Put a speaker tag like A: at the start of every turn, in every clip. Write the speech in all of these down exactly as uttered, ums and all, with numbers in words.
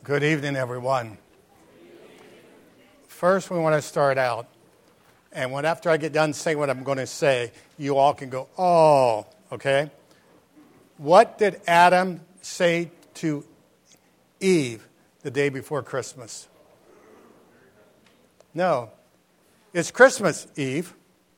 A: Good evening, everyone. First, we want to start out, and when after I get done saying what I'm going to say, you all can go, oh, okay? What did Adam say to Eve the day before Christmas? No. It's Christmas, Eve.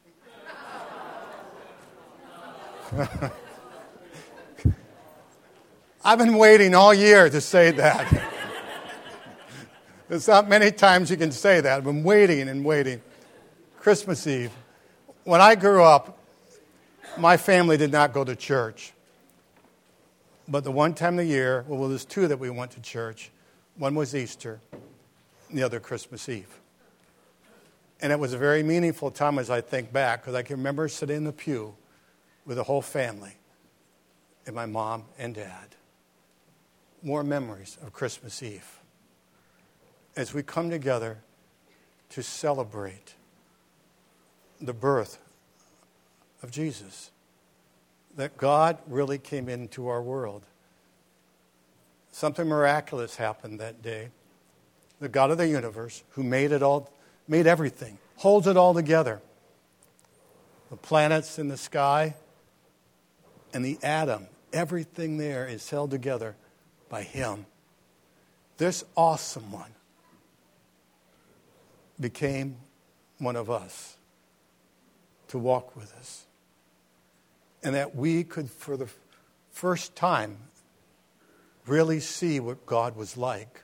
A: I've been waiting all year to say that. There's not many times you can say that. I've been waiting and waiting. Christmas Eve. When I grew up, my family did not go to church. But the one time a year, well, there's two that we went to church. One was Easter, and the other Christmas Eve. And it was a very meaningful time as I think back, because I can remember sitting in the pew with the whole family and my mom and dad. More memories of Christmas Eve as we come together to celebrate the birth of Jesus, that God really came into our world. Something miraculous happened that day. The God of the universe, who made it all, made everything, holds it all together. The planets in the sky and the atom, everything there is held together by Him. This awesome one became one of us to walk with us. And that we could, for the first time, really see what God was like.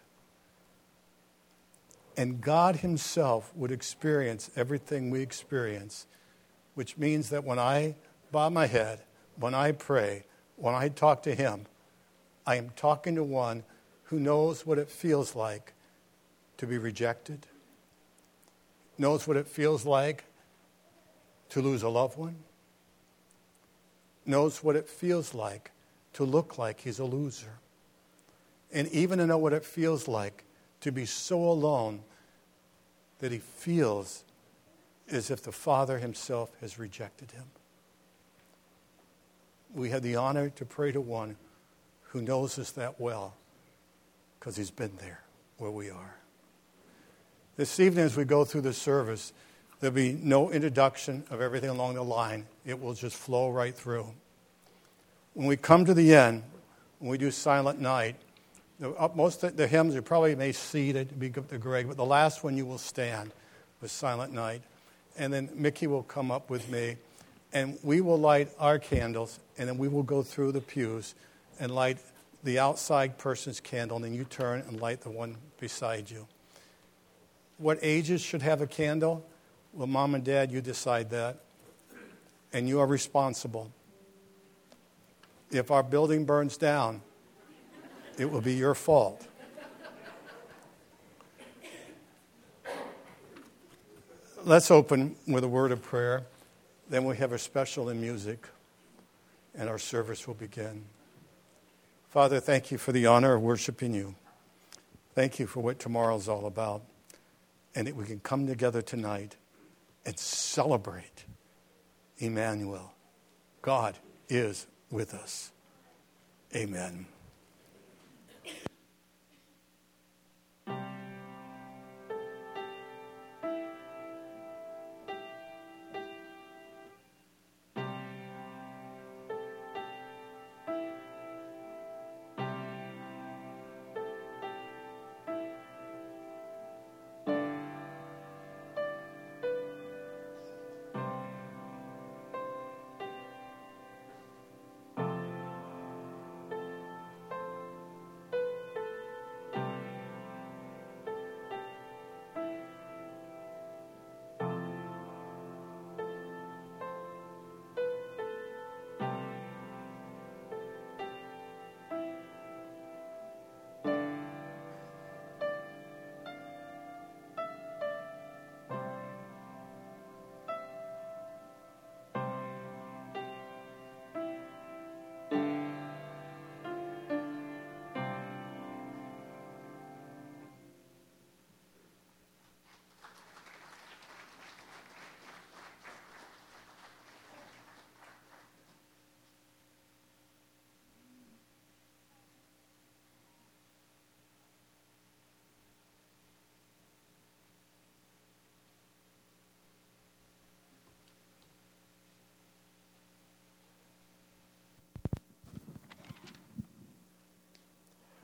A: And God Himself would experience everything we experience, which means that when I bow my head, when I pray, when I talk to Him, I am talking to one who knows what it feels like to be rejected, knows what it feels like to lose a loved one, knows what it feels like to look like he's a loser, and even to know what it feels like to be so alone that he feels as if the Father Himself has rejected him. We had the honor to pray to one who knows us that well because He's been there where we are. This evening as we go through the service, there'll be no introduction of everything along the line. It will just flow right through. When we come to the end, when we do Silent Night, the, most of the hymns you probably may see it, be the Greg, but the last one you will stand with Silent Night. And then Mickey will come up with me, and we will light our candles, and then we will go through the pews and light the outside person's candle, and then you turn and light the one beside you. What ages should have a candle? Well, Mom and Dad, you decide that. And you are responsible. If our building burns down, it will be your fault. Let's open with a word of prayer. Then we have a special in music, and our service will begin. Father, thank You for the honor of worshiping You. Thank You for what tomorrow's all about. And that we can come together tonight and celebrate Emmanuel. God is with us. Amen.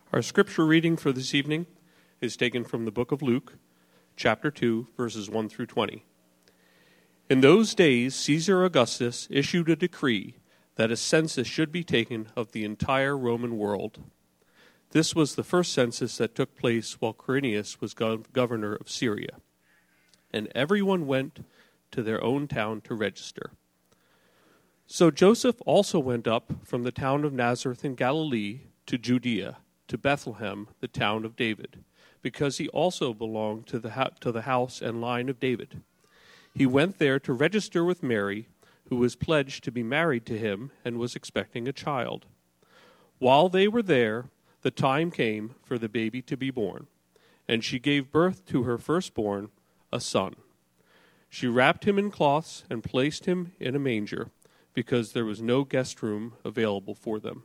B: Our scripture reading for this evening is taken from the book of Luke, chapter two, verses one through twenty. In those days, Caesar Augustus issued a decree that a census should be taken of the entire Roman world. This was the first census that took place while Quirinius was gov- governor of Syria. And everyone went to their own town to register. So Joseph also went up from the town of Nazareth in Galilee to Judea, to Bethlehem, the town of David, because he also belonged to the, ho- to the house and line of David. He went there to register with Mary, who was pledged to be married to him and was expecting a child. While they were there, the time came for the baby to be born, and she gave birth to her firstborn, a son. She wrapped him in cloths and placed him in a manger, because there was no guest room available for them.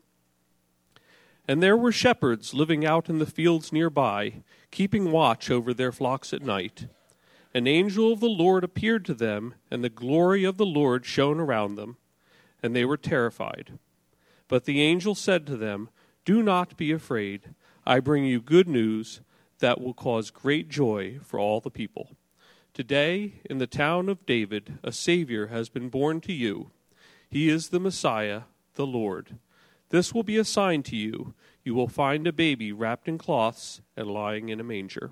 B: And there were shepherds living out in the fields nearby, keeping watch over their flocks at night. An angel of the Lord appeared to them, and the glory of the Lord shone around them, and they were terrified. But the angel said to them, "Do not be afraid. I bring you good news that will cause great joy for all the people. Today, in the town of David, a Savior has been born to you. He is the Messiah, the Lord. This will be a sign to you. You will find a baby wrapped in cloths and lying in a manger."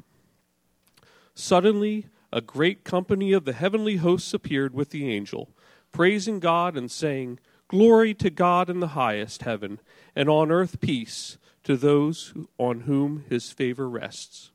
B: Suddenly, a great company of the heavenly hosts appeared with the angel, praising God and saying, "Glory to God in the highest heaven, and on earth peace to those on whom his favor rests."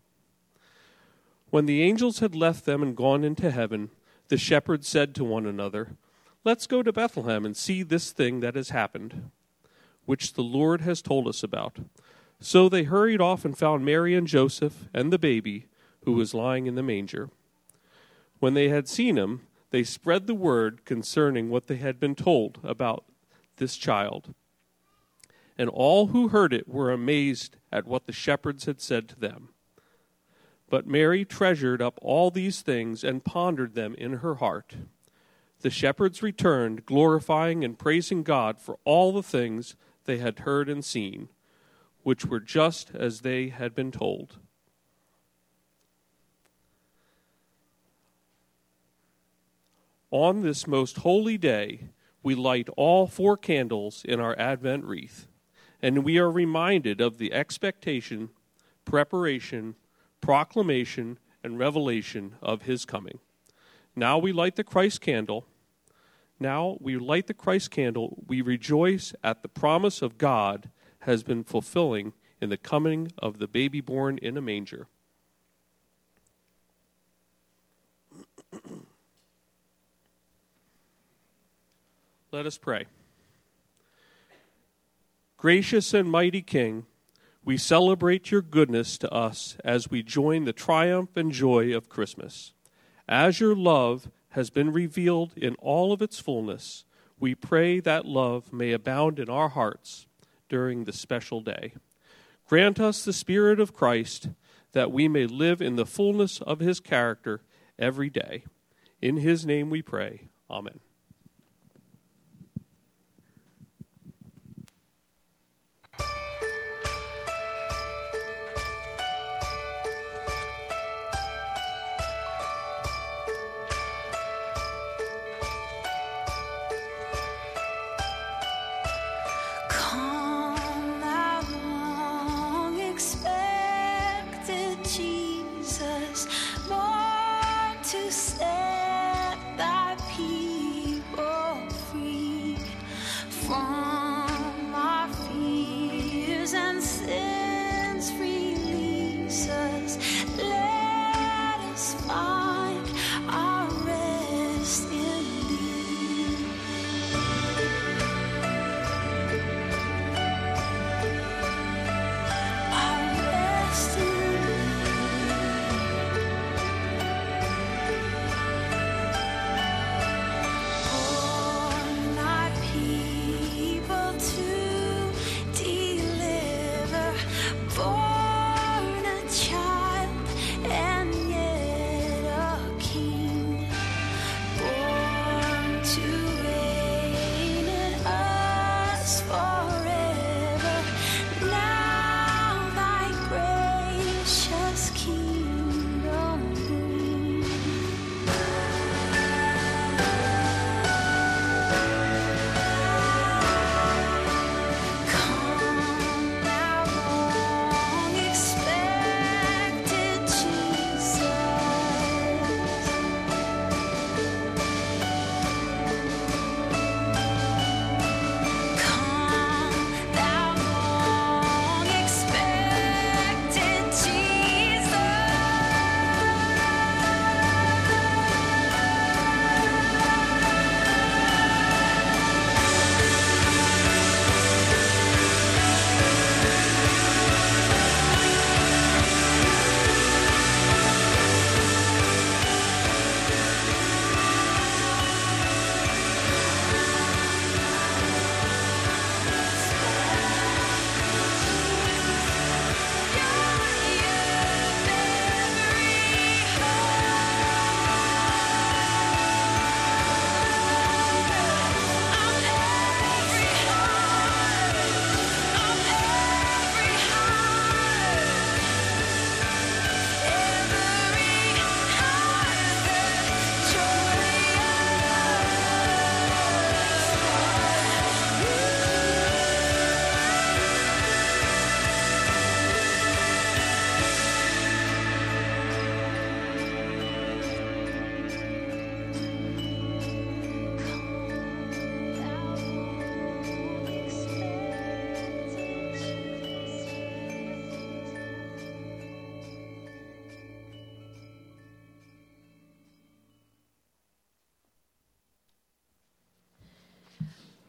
B: When the angels had left them and gone into heaven, the shepherds said to one another, "Let's go to Bethlehem and see this thing that has happened, which the Lord has told us about." So they hurried off and found Mary and Joseph and the baby, who was lying in the manger. When they had seen him, they spread the word concerning what they had been told about this child. And all who heard it were amazed at what the shepherds had said to them. But Mary treasured up all these things and pondered them in her heart. The shepherds returned, glorifying and praising God for all the things they had heard and seen, which were just as they had been told. On this most holy day, we light all four candles in our Advent wreath, and we are reminded of the expectation, preparation, proclamation, and revelation of his coming. Now we light the Christ candle. Now we light the Christ candle. We rejoice at the promise of God has been fulfilling in the coming of the baby born in a manger. Let us pray. Gracious and mighty King, we celebrate your goodness to us as we join the triumph and joy of Christmas. As your love has been revealed in all of its fullness, we pray that love may abound in our hearts during this special day. Grant us the Spirit of Christ, that we may live in the fullness of his character every day. In his name we pray. Amen.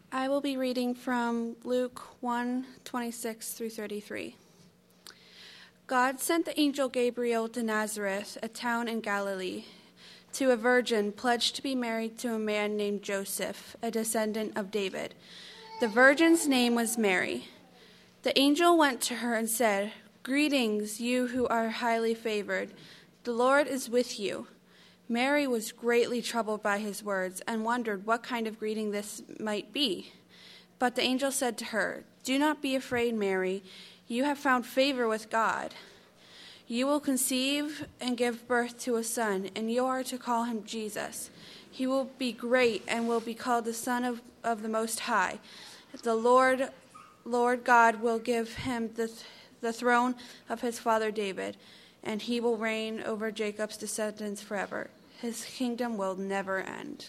C: I will be reading from Luke one twenty-six through thirty-three. God sent the angel Gabriel to Nazareth, a town in Galilee, to a virgin pledged to be married to a man named Joseph, a descendant of David. The virgin's name was Mary. The angel went to her and said, "Greetings, you who are highly favored. The Lord is with you." Mary was greatly troubled by his words and wondered what kind of greeting this might be. But the angel said to her, "Do not be afraid, Mary. You have found favor with God. You will conceive and give birth to a son, and you are to call him Jesus. He will be great and will be called the Son of, of the Most High. The Lord, Lord God will give him the, the throne of his father David, and he will reign over Jacob's descendants forever. His kingdom will never end."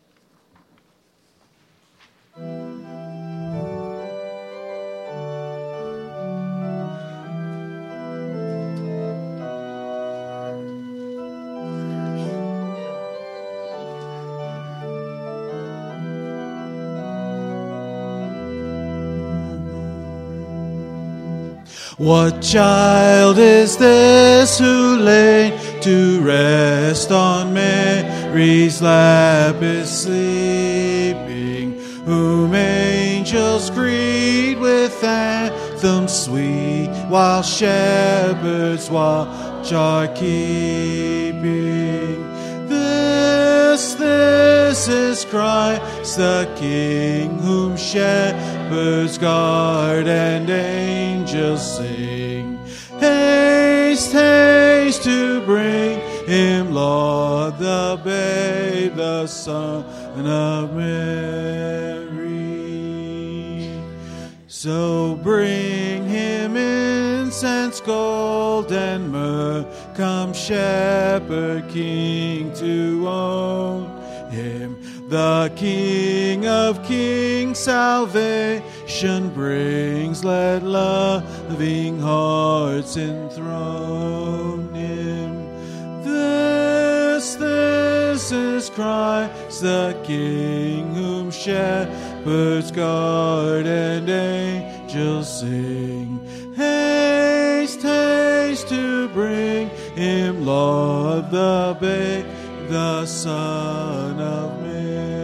D: What child is this who lay to rest on Mary's lap is sleeping, whom angels greet with anthems sweet, while shepherds watch are keeping? This, this is Christ the King, whom shepherds guard and angels sing. Haste, haste to bring him, Lord, the babe, the Son of Mary. So bring him incense, gold, and myrrh. Come, shepherd king, to own him. The King of kings salvation brings. Let loving hearts enthrone him. This, this is Christ the King, whom shepherds guard and angels sing. Haste, haste to bring him, Lord, the babe, the Son of Mary.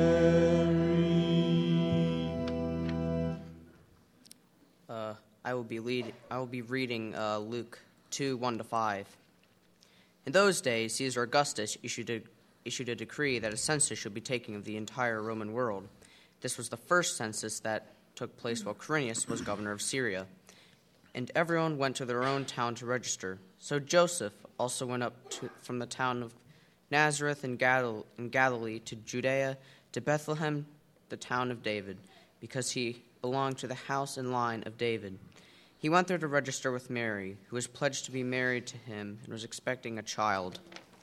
E: Uh, I will be lead. I will be reading uh, Luke two one to five. In those days, Caesar Augustus issued a, issued a decree that a census should be taken of the entire Roman world. This was the first census that took place while Quirinius was governor of Syria, and everyone went to their own town to register. So Joseph also went up to, from the town of Nazareth in, Gal- in Galilee to Judea, to Bethlehem, the town of David, because he belonged to the house and line of David. He went there to register with Mary, who was pledged to be married to him and was expecting a child.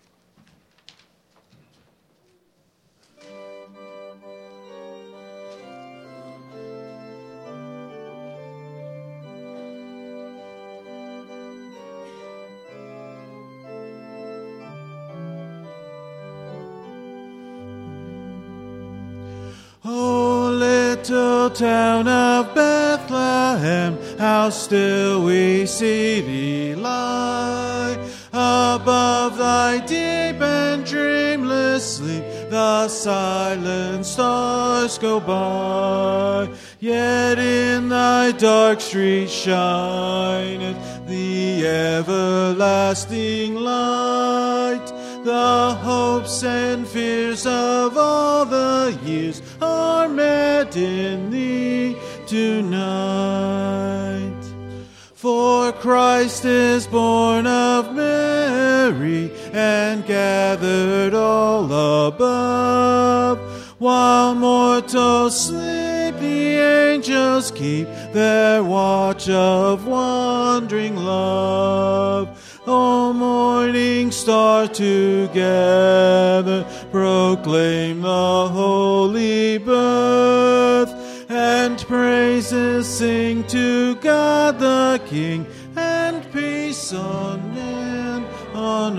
D: Little town of Bethlehem, how still we see thee lie. Above thy deep and dreamless sleep, the silent stars go by. Yet in thy dark street shineth the everlasting light. The hopes and fears of all the years are met in thee tonight. For Christ is born of Mary and gathered all above. While mortals sleep, the angels keep their watch of wondering love. O morning star, together proclaim the holy birth, and praises sing to God the King, and peace on men on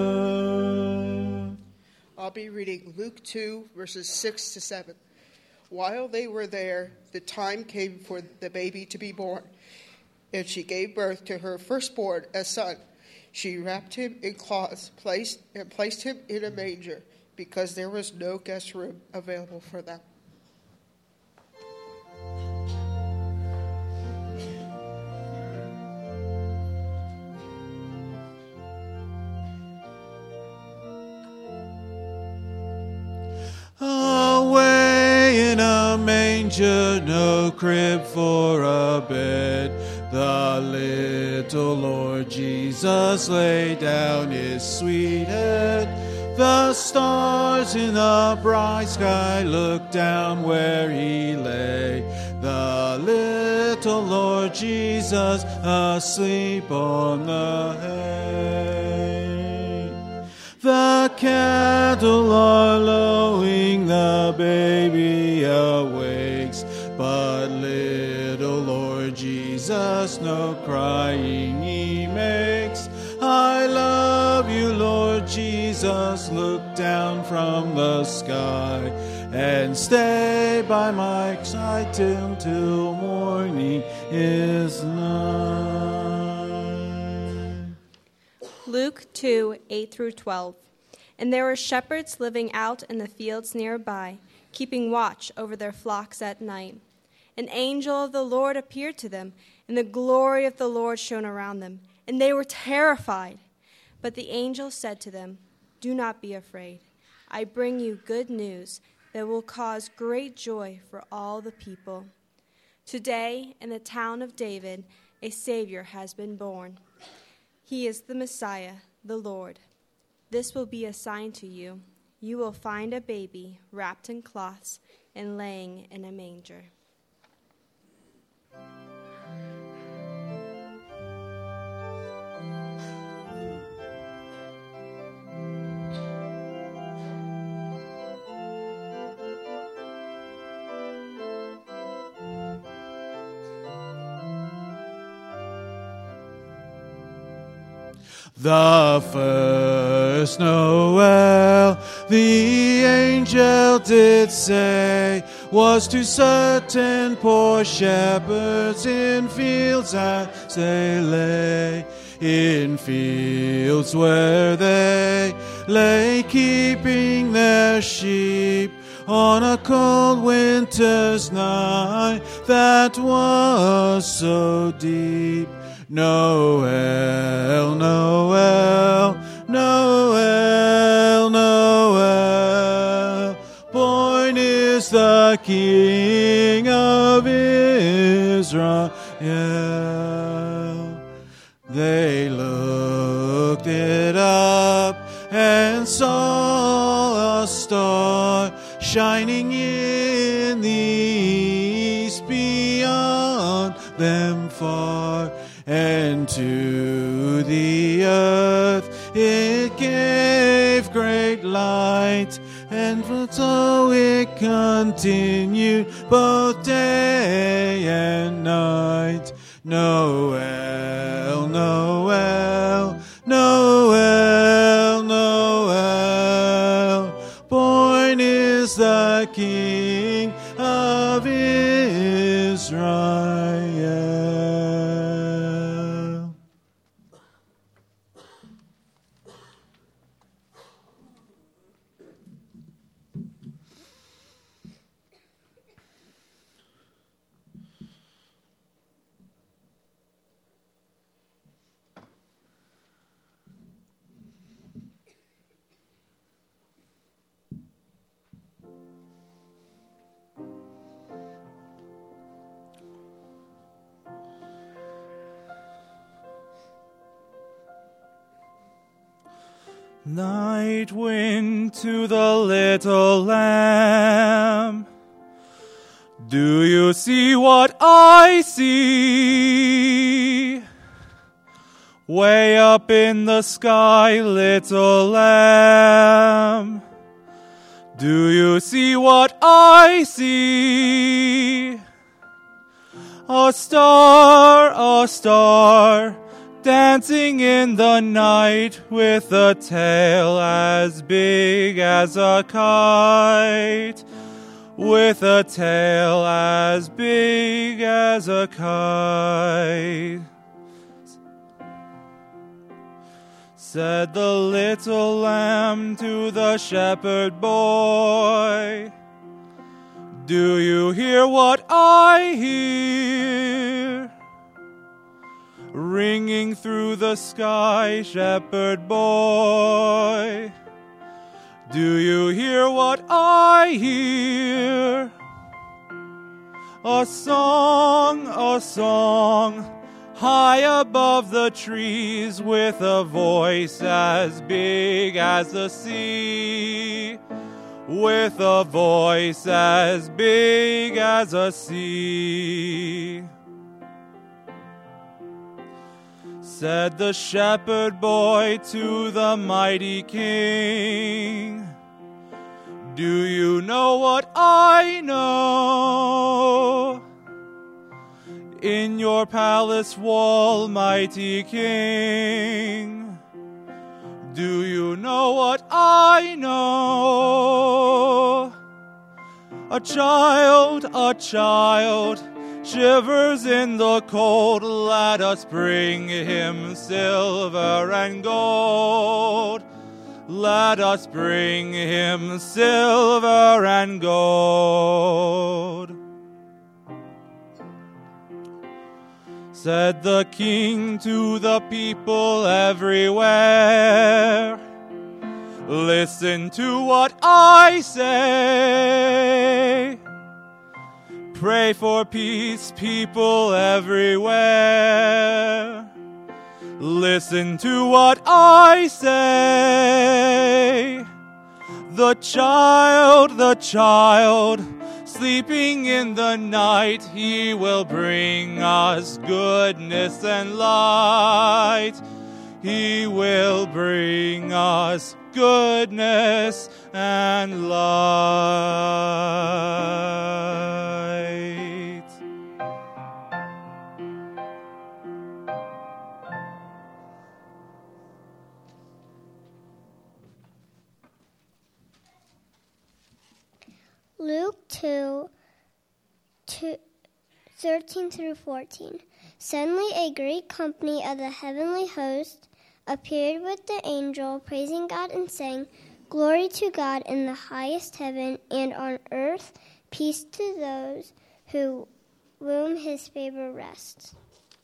D: earth.
F: I'll be reading Luke two, verses six to seven. While they were there, the time came for the baby to be born, and she gave birth to her firstborn, a son. She wrapped him in cloths, placed and placed him in a manger, because there was no guest room available for them.
D: Away in a manger, no crib for a bed, the little Lord Jesus laid down his sweet head. The stars in the bright sky looked down where he lay, the little Lord Jesus asleep on the hay. The cattle are lowing, the baby awakes, but little Lord Jesus no crying he makes. I love you, Lord Jesus, look down from the sky, and stay by my side till, till morning is nigh.
G: Luke two, eight through twelve. And there were shepherds living out in the fields nearby, keeping watch over their flocks at night. An angel of the Lord appeared to them, and the glory of the Lord shone around them, and they were terrified. But the angel said to them, "Do not be afraid. I bring you good news that will cause great joy for all the people. Today, in the town of David, a Savior has been born. He is the Messiah, the Lord. This will be a sign to you. You will find a baby wrapped in cloths and laying in a manger."
D: The first Noel, the angel did say, was to certain poor shepherds in fields as they lay. In fields where they lay keeping their sheep on a cold winter's night that was so deep. Noel, Noel, Noel, Noel, born is the King of Israel. They looked it up and saw a star shining in the east beyond them far. And to the earth it gave great light, and so it continued both day and night. Noel, Noel, Noel, Noel, born is the King of Israel.
H: Night wind to the little lamb. Do you see what I see? Way up in the sky, little lamb. Do you see what I see? A star, a star, dancing in the night with a tail as big as a kite. with a tail as big as a kite. Said the little lamb to the shepherd boy, do you hear what I hear? Ringing through the sky, shepherd boy, do you hear what I hear? A song, a song, high above the trees, with a voice as big as the sea, with a voice as big as a sea. Said the shepherd boy to the mighty king, do you know what I know? In your palace wall, mighty king, do you know what I know? A child, a child, shivers in the cold, let us bring him silver and gold. Let us bring him silver and gold. Said the king to the people everywhere, listen to what I say. Pray for peace, people everywhere. Listen to what I say. The child, the child, sleeping in the night, he will bring us goodness and light. He will bring us goodness and light.
I: Luke two, two, thirteen through fourteen. Suddenly a great company of the heavenly host appeared with the angel, praising God and saying, Glory to God in the highest heaven, and on earth peace to those who whom his favor rests.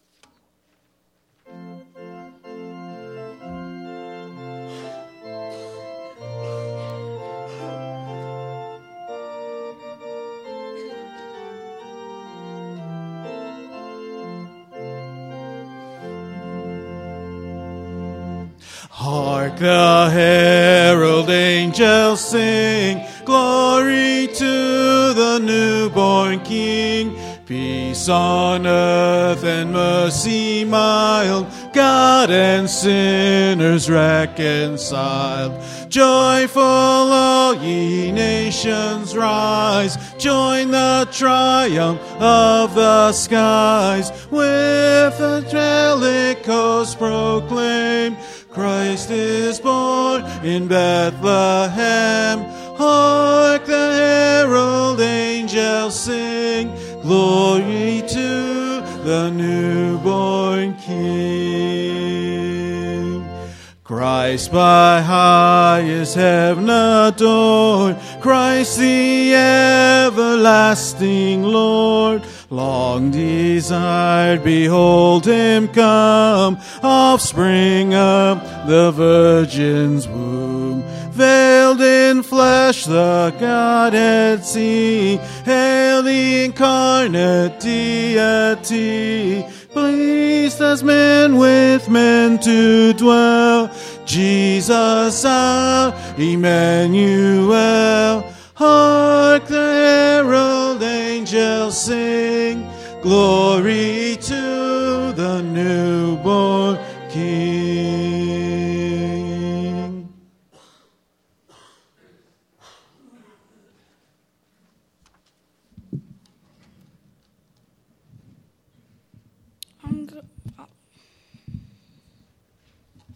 D: Hark the herald angels sing, glory to the newborn King. Peace on earth and mercy mild, God and sinners reconciled. Joyful all ye nations rise, join the triumph of the skies. With angelic host proclaim, Christ is born in Bethlehem. Hark the herald angels sing, glory to the newborn King. Christ by highest heaven adored, Christ the everlasting Lord. Long desired, behold him come, offspring of the Virgin's womb. Veiled in flesh the Godhead see, hail the incarnate deity. Pleased as men with men to dwell, Jesus our Emmanuel. Hark the herald angels sing, glory to the newborn King.
J: I'm, go-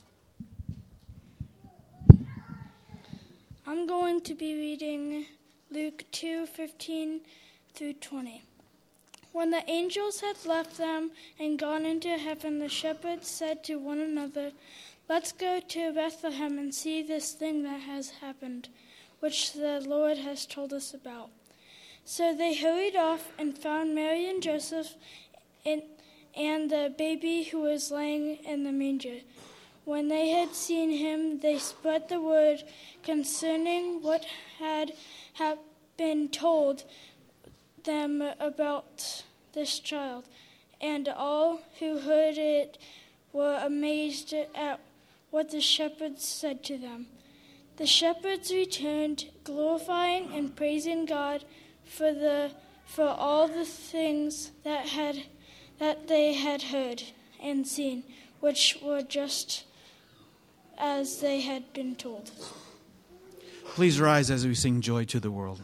J: I'm going to be reading Luke two fifteen through twenty. When the angels had left them and gone into heaven, the shepherds said to one another, "Let's go to Bethlehem and see this thing that has happened, which the Lord has told us about." So they hurried off and found Mary and Joseph and, and the baby who was lying in the manger. When they had seen him, they spread the word concerning what had, had been told them about this child, and all who heard it were amazed at what the shepherds said to them. The shepherds returned, glorifying and praising God for the for all the things that had that they had heard and seen, which were just as they had been told.
D: Please rise as we sing Joy to the World.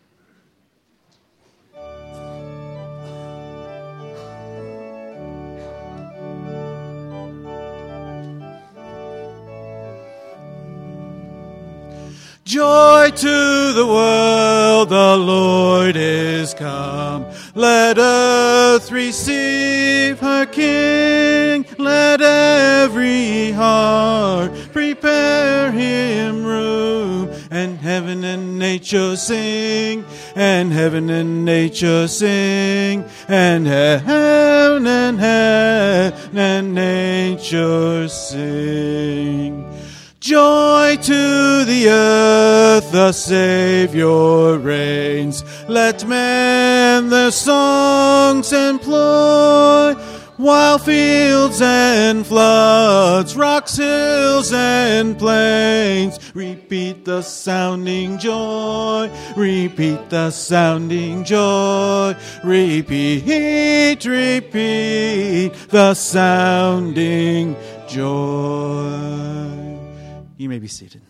D: Joy to the world, the Lord is come. Let earth receive her King. Let every heart prepare him room. And heaven and nature sing, and heaven and nature sing, and heaven and heaven and nature sing. Joy to the earth, the Savior reigns. Let men their songs employ, while fields and floods, rocks, hills, and plains repeat the sounding joy, repeat the sounding joy, repeat, repeat the sounding joy. You may be seated.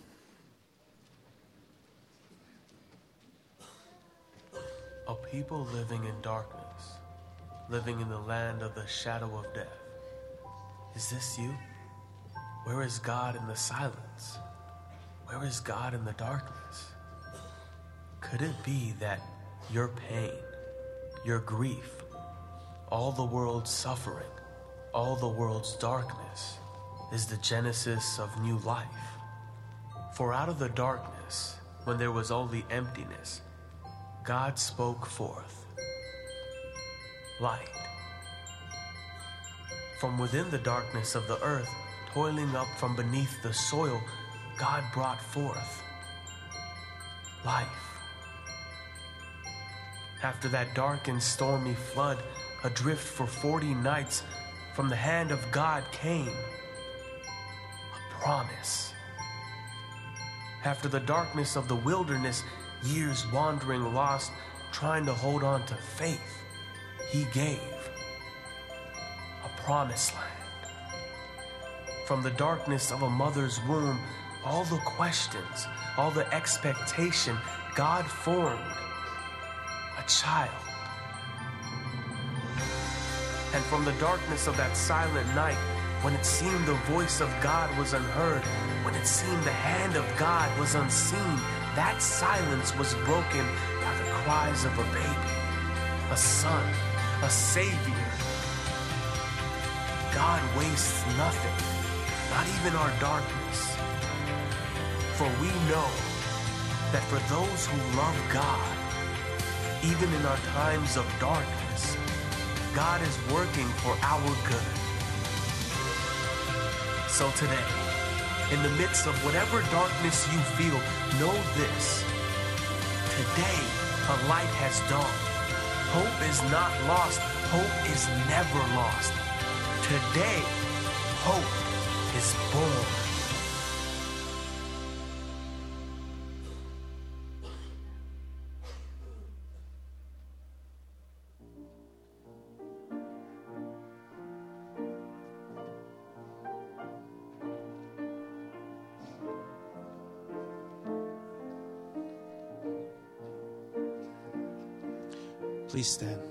K: A people living in darkness, living in the land of the shadow of death. Is this you? Where is God in the silence? Where is God in the darkness? Could it be that your pain, your grief, all the world's suffering, all the world's darkness is the genesis of new life? For out of the darkness, when there was only emptiness, God spoke forth light. From within the darkness of the earth, toiling up from beneath the soil, God brought forth life. After that dark and stormy flood, adrift for forty nights, from the hand of God came a promise. After the darkness of the wilderness, years wandering lost, trying to hold on to faith, he gave a promised land. From the darkness of a mother's womb, all the questions, all the expectation, God formed a child. And from the darkness of that silent night, when it seemed the voice of God was unheard, when it seemed the hand of God was unseen, that silence was broken by the cries of a baby, a son, a savior. God wastes nothing, not even our darkness. For we know that for those who love God, even in our times of darkness, God is working for our good. So today, in the midst of whatever darkness you feel, know this. Today, a light has dawned. Hope is not lost. Hope is never lost. Today, hope is born.
D: Please stand.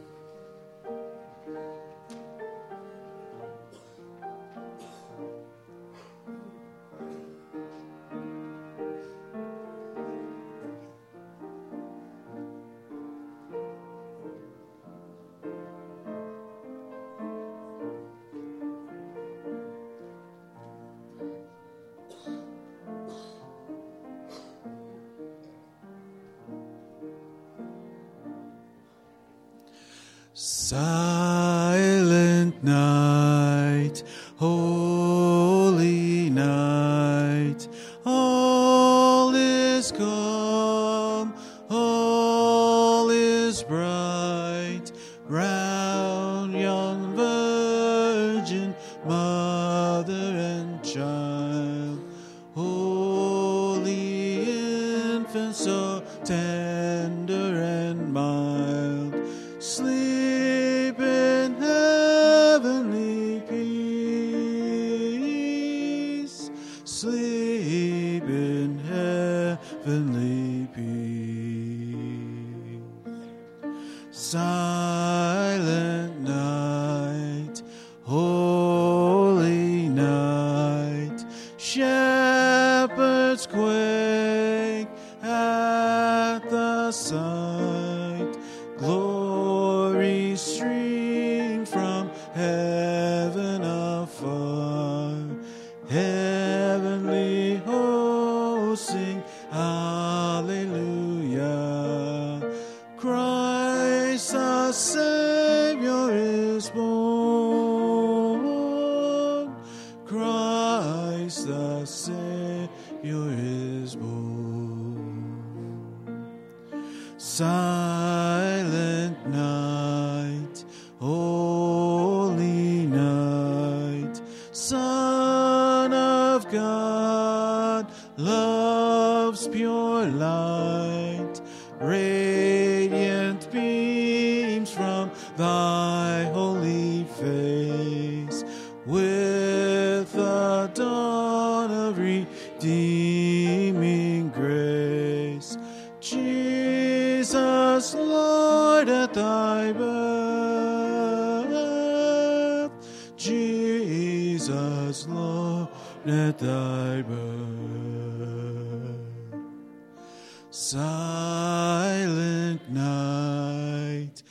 D: Silent night, holy night, all is calm, all is bright, round young virgin, mother and child, holy infant, so tender and mild, sleep in heavenly peace, sleep in heavenly peace. Silent night, holy night, shepherds quake at the sight, glory stream from heaven afar, heavenly hosts sing hallelujah. Christ the Savior is born, Christ the Savior is born. Silent night, holy night, Son of God, love's pure light, radiant beams from thy holy face, with the dawn of redeeming grace. Jesus, Lord, at thy birth, Jesus, Lord, at thy birth. Silent night,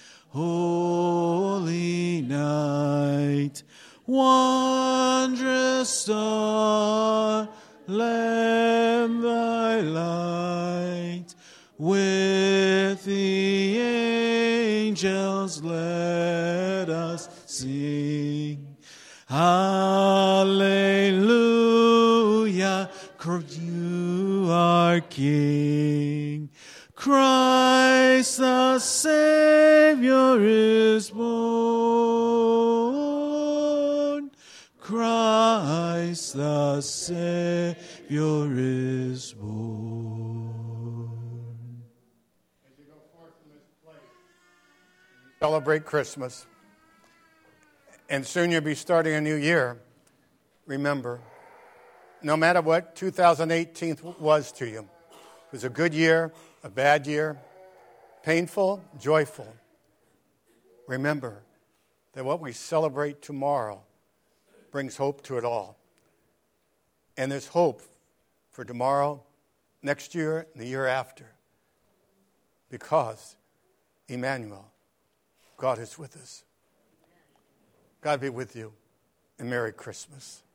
D: holy night, wondrous star, Lamb thy light, with the angels let us sing. Hallelujah, you are King. Christ the Savior is born. Christ the Savior is born.
A: As you go forth from this place, celebrate Christmas, and soon you'll be starting a new year. Remember, no matter what two thousand eighteen was to you, it was a good year, a bad year, painful, joyful. Remember that what we celebrate tomorrow brings hope to it all. And there's hope for tomorrow, next year, and the year after. Because, Emmanuel, God is with us. God be with you, and Merry Christmas.